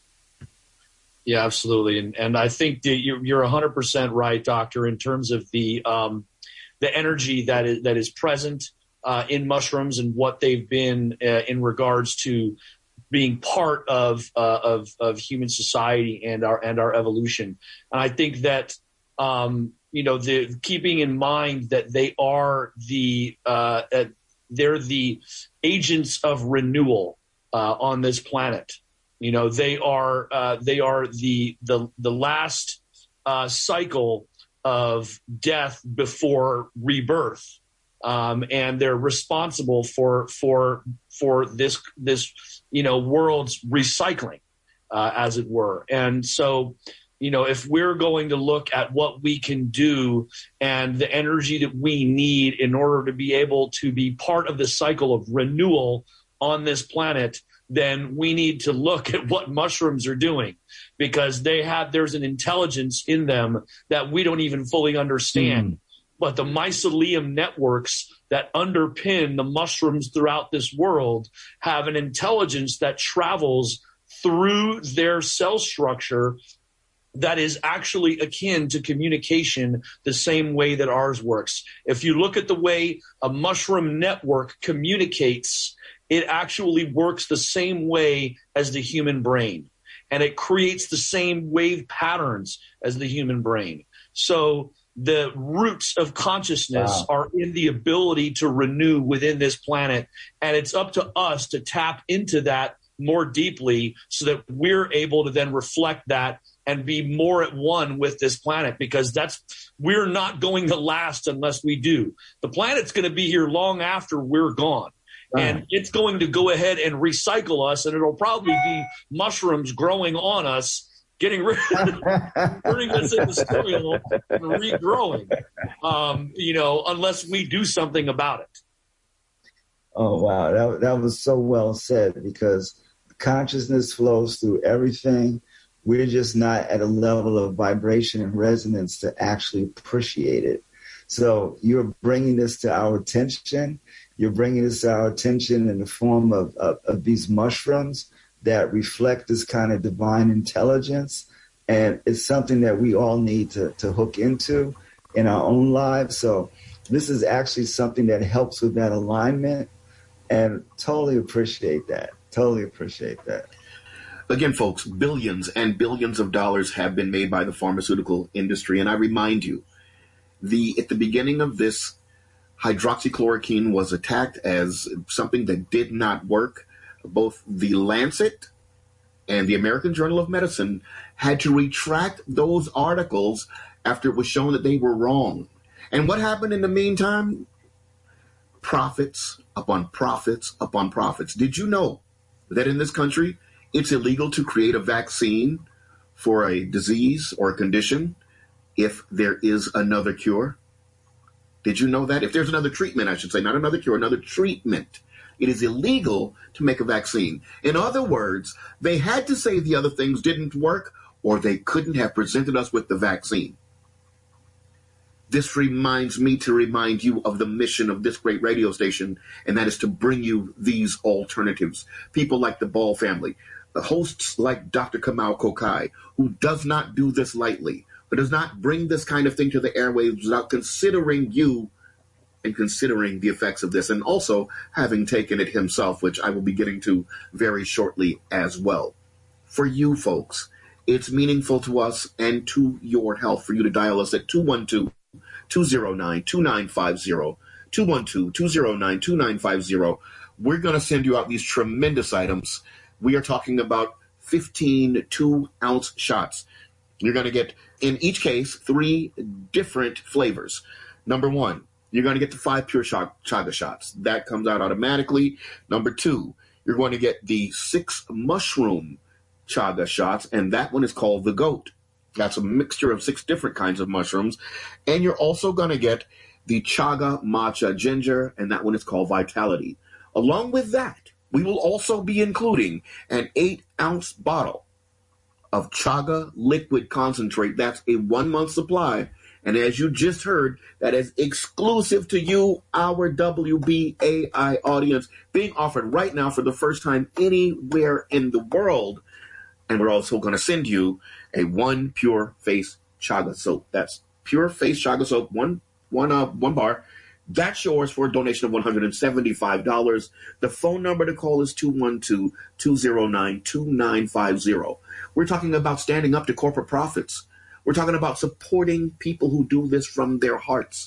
Yeah, absolutely. And and I think that you're, you're one hundred percent right, Doctor, in terms of the um, the energy that is, that is present uh, in mushrooms and what they've been uh, in regards to being part of, uh, of of human society and our and our evolution. And I think that um, you know, the keeping in mind that they are the uh, uh, they're the agents of renewal uh, on this planet. You know, they are uh, they are the the the last uh, cycle of death before rebirth, um, and they're responsible for for for this this you know world's recycling, uh, as it were. And so, you know, if we're going to look at what we can do and the energy that we need in order to be able to be part of the cycle of renewal on this planet, then we need to look at what mushrooms are doing, because they have, there's an intelligence in them that we don't even fully understand. Mm. But the mycelium networks that underpin the mushrooms throughout this world have an intelligence that travels through their cell structure that is actually akin to communication the same way that ours works. If you look at the way a mushroom network communicates, it actually works the same way as the human brain, and it creates the same wave patterns as the human brain. So the roots of consciousness wow. are in the ability to renew within this planet, and it's up to us to tap into that more deeply so that we're able to then reflect that and be more at one with this planet, because that's, we're not going to last unless we do. The planet's going to be here long after we're gone. And it's going to go ahead and recycle us, and it'll probably be mushrooms growing on us, getting rid of, turning us into soil and regrowing, um, you know, unless we do something about it. Oh, wow. That, that was so well said, because consciousness flows through everything. We're just not at a level of vibration and resonance to actually appreciate it. So you're bringing this to our attention. You're bringing this to our attention in the form of, of, of these mushrooms that reflect this kind of divine intelligence. And it's something that we all need to, to hook into in our own lives. So this is actually something that helps with that alignment, and totally appreciate that. Totally appreciate that. Again, folks, billions and billions of dollars have been made by the pharmaceutical industry. And I remind you, the at the beginning of this, hydroxychloroquine was attacked as something that did not work. Both the Lancet and the American Journal of Medicine had to retract those articles after it was shown that they were wrong. And what happened in the meantime? Profits upon profits upon profits. Did you know that in this country, It's illegal to create a vaccine for a disease or a condition if there is another cure. Did you know that? If there's another treatment, I should say, not another cure, another treatment, it is illegal to make a vaccine. In other words, they had to say the other things didn't work, or they couldn't have presented us with the vaccine. This reminds me to remind you of the mission of this great radio station, and that is to bring you these alternatives. People like the Ball family, the hosts like Doctor Kamau Kokai, who does not do this lightly, but does not bring this kind of thing to the airwaves without considering you and considering the effects of this, and also having taken it himself, which I will be getting to very shortly as well. For you folks, it's meaningful to us and to your health for you to dial us at two one two, two zero nine, two nine five zero, two one two, two zero nine, two nine five zero. We're going to send you out these tremendous items. We are talking about fifteen two-ounce shots. You're going to get, in each case, three different flavors. Number one, you're going to get the five pure chaga shots. That comes out automatically. Number two, you're going to get the six mushroom chaga shots, and that one is called the GOAT. That's a mixture of six different kinds of mushrooms. And you're also going to get the chaga matcha ginger, and that one is called Vitality. Along with that, we will also be including an eight-ounce bottle of chaga liquid concentrate. That's a one-month supply. And as you just heard, that is exclusive to you, our W B A I audience, being offered right now for the first time anywhere in the world. And we're also going to send you a one Pure Face Chaga soap. That's Pure Face Chaga soap, one, one, uh, one bar. That's yours for a donation of one hundred seventy-five dollars. The phone number to call is two one two, two zero nine, two nine five zero. We're talking about standing up to corporate profits. We're talking about supporting people who do this from their hearts.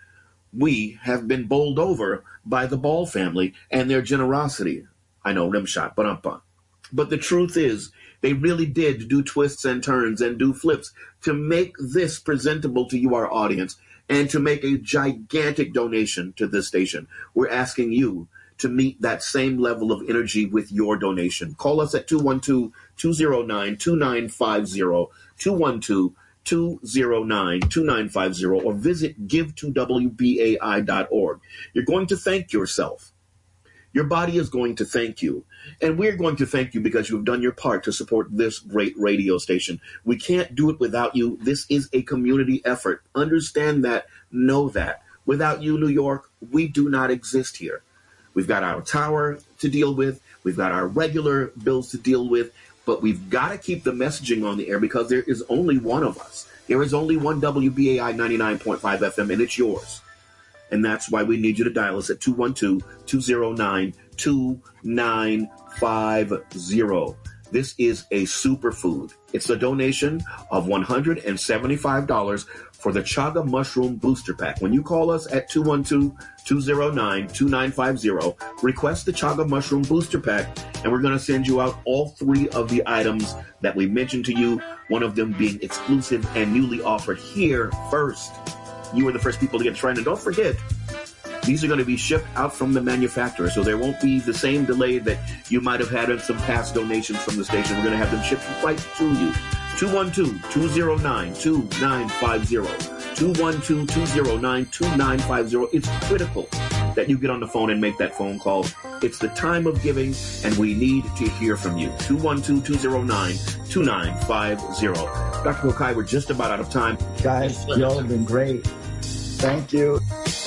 We have been bowled over by the Ball family and their generosity. I know, rim shot, but um, but the truth is, they really did do twists and turns and do flips to make this presentable to you, our audience, and to make a gigantic donation to this station. We're asking you to meet that same level of energy with your donation. Call us at two one two, two zero nine, two nine five zero, two one two, two zero nine, two nine five zero, or visit give to w b a i dot org. You're going to thank yourself. Your body is going to thank you. And we're going to thank you because you have done your part to support this great radio station. We can't do it without you. This is a community effort. Understand that. Know that. Without you, New York, we do not exist here. We've got our tower to deal with. We've got our regular bills to deal with. But we've got to keep the messaging on the air because there is only one of us. There is only one W B A I ninety-nine point five F M, and it's yours. And that's why we need you to dial us at two one two, two zero nine, two nine five zero. This is a superfood. It's a donation of one hundred seventy-five dollars for the Chaga Mushroom Booster Pack. When you call us at two one two, two zero nine, two nine five zero, request the Chaga Mushroom Booster Pack, and we're going to send you out all three of the items that we mentioned to you, one of them being exclusive and newly offered here first. You are the first people to get tried. And don't forget, these are going to be shipped out from the manufacturer, so there won't be the same delay that you might have had in some past donations from the station. We're going to have them shipped right to you. two one two, two zero nine, two nine five zero. two one two, two zero nine, two nine five zero. It's critical that you get on the phone and make that phone call. It's the time of giving, and we need to hear from you. two one two, two zero nine, two nine five zero. Doctor Kokai, we're just about out of time. Guys, y'all have been great. Thank you.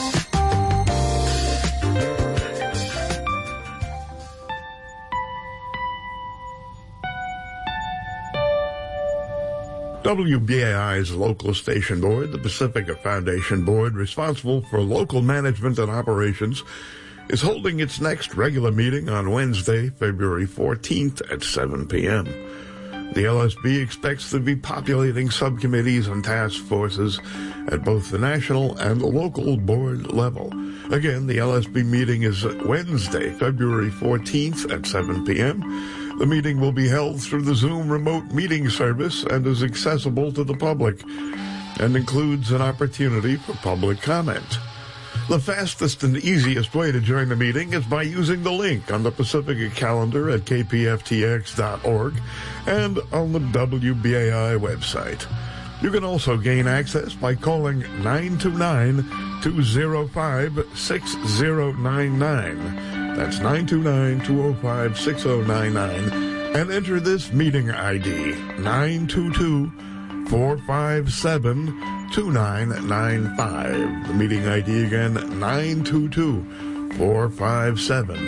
W B A I's local station board, the Pacifica Foundation Board, responsible for local management and operations, is holding its next regular meeting on Wednesday, February fourteenth at seven p.m. The L S B expects to be populating subcommittees and task forces at both the national and the local board level. Again, the L S B meeting is Wednesday, February fourteenth at seven p.m. The meeting will be held through the Zoom remote meeting service and is accessible to the public and includes an opportunity for public comment. The fastest and easiest way to join the meeting is by using the link on the Pacifica calendar at k p f t x dot org and on the W B A I website. You can also gain access by calling nine two nine, two oh five, six oh nine nine. That's nine two nine, two oh five, six oh nine nine. And enter this meeting I D, nine two two, four five seven, two nine nine five. The meeting I D again, nine two two, four five seven.